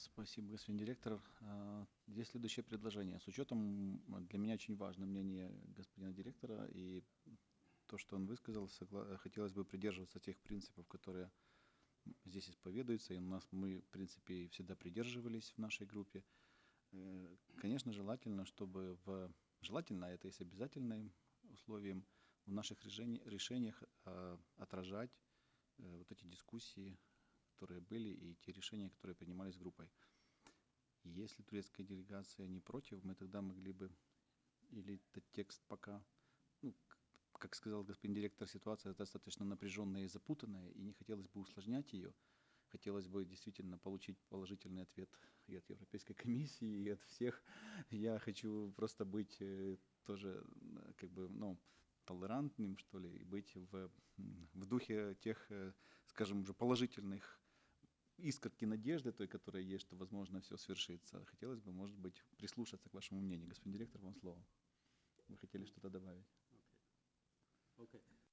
Спасибо, господин директор. Здесь следующее предложение. С учетом, для меня очень важно мнение господина директора и то, что он высказал, хотелось бы придерживаться тех принципов, которые здесь исповедуются, и у нас мы, в принципе, всегда придерживались в нашей группе. Конечно, желательно, чтобы желательно, это есть обязательным условием, в наших решениях отражать вот эти дискуссии, которые были, и те решения, которые принимались группой. И если турецкая делегация не против, мы тогда могли бы, или этот текст пока, ну, как сказал господин директор, ситуация достаточно напряженная и запутанная, и не хотелось бы усложнять ее. Хотелось бы действительно получить положительный ответ и от Европейской комиссии, и от всех. Я хочу просто быть тоже как бы, ну, толерантным, что ли, и быть в духе тех, скажем, уже положительных искорки надежды той, которая есть, что, возможно, все свершится. Хотелось бы, может быть, прислушаться к вашему мнению. Господин директор, вам слово. Вы хотели что-то добавить? Okay.